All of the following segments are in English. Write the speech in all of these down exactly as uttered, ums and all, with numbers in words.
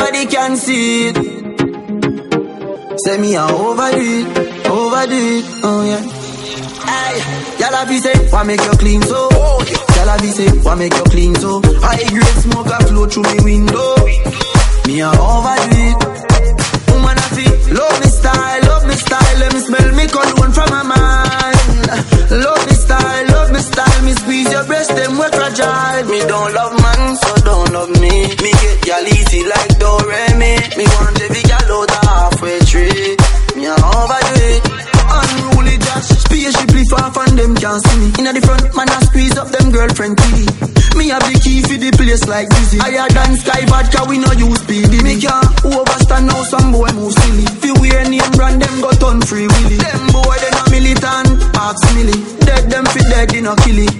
Everybody can see it. Say me I overdo it, overdo it, oh yeah. Aye, y'all be say, why make you clean so? Y'all be say, why make you clean so? High grade smoke a flow through me window. Me I overdo it. Woman I feel, love me style, love me style. Let me smell me cologne from my mind. Love me style, love me style. Me squeeze your breast, them we fragile. Me don't love man, so don't love me. Me get y'all easy like Doremi. Me want every y'all out halfway tree. Me I overdo it. Unruly Josh, spaceshiply far from them can't see me. Inna the front, man I squeeze up them girlfriend kitty. Me have the key for the place like Dizzy. Higher than Sky Vodka, we no use P D. Me can't overstand now some boy move silly. Fi wear name brand, them got on free willy. Them boy they no militant, ask milli. Dead them fi dead, they no kill it.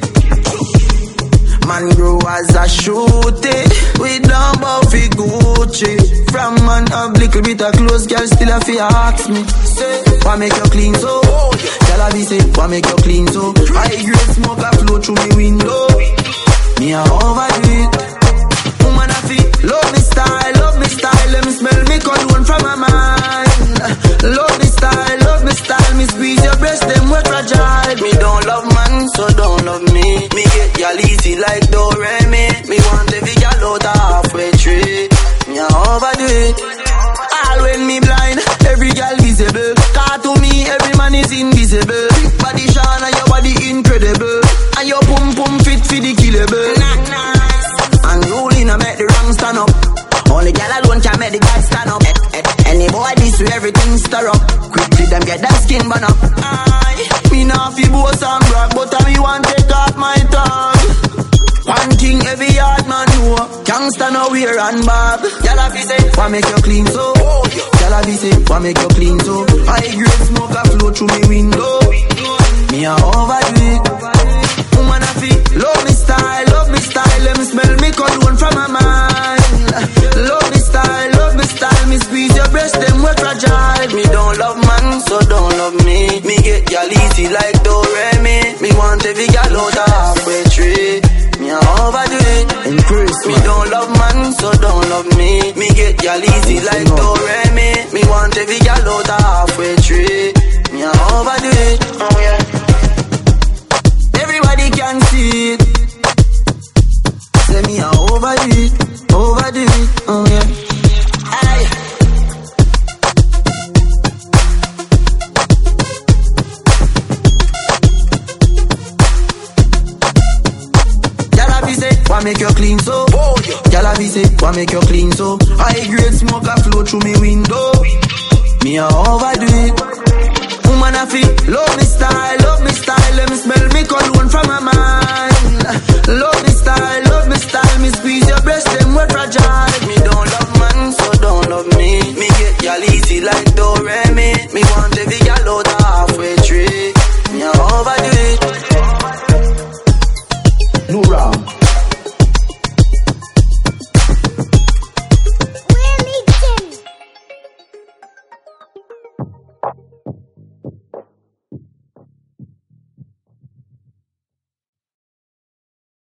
Man grow as a shooty. We down bout fi Gucci. From man have little bit of clothes, girl still a fi ask me. Say, why make you clean so? Girl a be say, why make you clean so? High grade smoke a flow through me window. Me a overdo it. Woman a feel, love me style, love me style. Let me smell me cologne from my mind. Love me style, love me style. Me squeeze your breast, them we fragile. Me don't love man, so don't love me. Me get y'all easy like Doremi. Me want every y'all out halfway tree. Me a overdo it. All when me blind, every girl visible. Car to me, every man is invisible. Big body shine and your body incredible. And your pum pum fit for the killable. Nah, nah. And rolling I make the wrong stand up. Only girl alone can make the guy stand up. Eh, eh. Any boy this way everything stir up. Quickly them get that skin burn up. Aye. Me nah fi boast and brag, but I me want take off my tongue. One thing every hard man know, can't stand nowhere and bob. Y'all be say, why make you clean so? Y'all be say, why make you clean so? High grade smoke a flow through me window. Me a overdo it. Woman a feel, love me style, love me style. Let me smell me cologne from my mind. Love me style, love me style. Me squeeze your breast, them we fragile. Me don't love man, so don't love me. Me get y'all easy like Doremi. Me want every y'all out halfway tree. Me a overdo it. Increase me don't love man, so don't love me. Me get y'all easy like Doremi. Me want every y'all out halfway tree. Me a overdo it. Oh yeah. Everybody can see it. Say me a overdo it, overdo it. Oh yeah. Aye. Why make you clean so? Y'all be say, why make you clean so? High grade smoke a flow through me window. Me a overdo it. Woman a feel, love me style, love me style. Let me smell me cologne from